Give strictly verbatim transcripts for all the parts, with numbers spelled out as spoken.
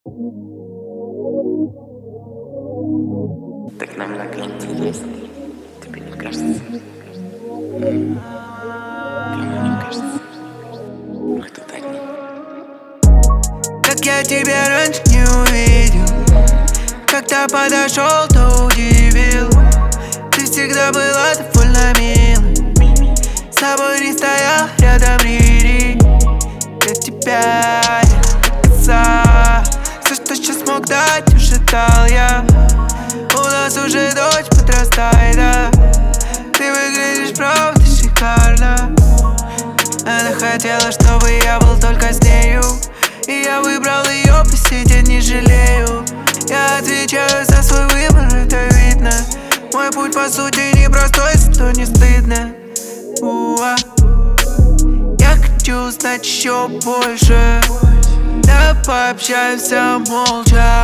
Так намного интереснее. Тебе не кажется? М? Кому не кажется? Мы тут одни. Как я тебя раньше не увидел, когда подошел, то удивил. Ты всегда была довольно милой, с тобой не стоял рядом Рири. Для тебя я доказал, все, что сейчас мог дать, уже дал я. У нас уже дочь подрастает, да. Ты выглядишь правда шикарно. Она хотела, чтобы я был только с нею, и я выбрал ее, по сей день не жалею. Я отвечаю за свой выбор, это видно. Мой путь по сути непростой, зато не стыдно. Уа. Я хочу знать еще больше, да пообщаемся молча.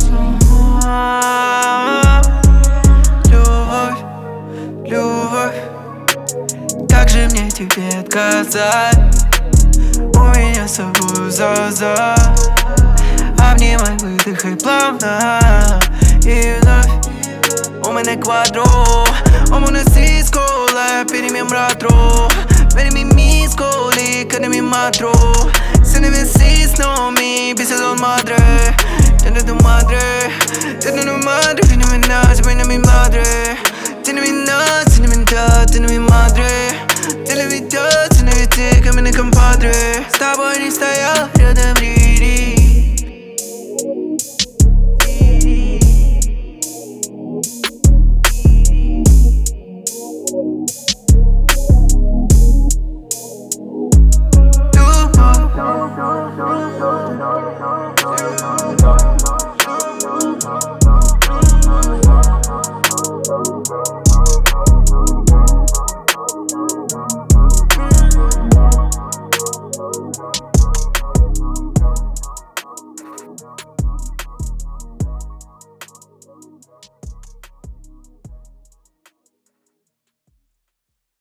Любовь, любовь, как же мне тебе отказать? У меня с собой за-за. Обнимай, выдыхай плавно. И вновь у меня квадро. Omuna si scola, per i miei mratro. Per i miei miscoli, che ne mi matro. Se ne vessis no mi, bisa don madre. Tiene tu madre, tiene tu madre. Tiene mi nas, tiene mi madre. Tiene mi nas, tiene mi ta, tiene mi madre. Tiene mi ta, tiene mi te, que mi compadre. С тобой не стоял рядом Рири.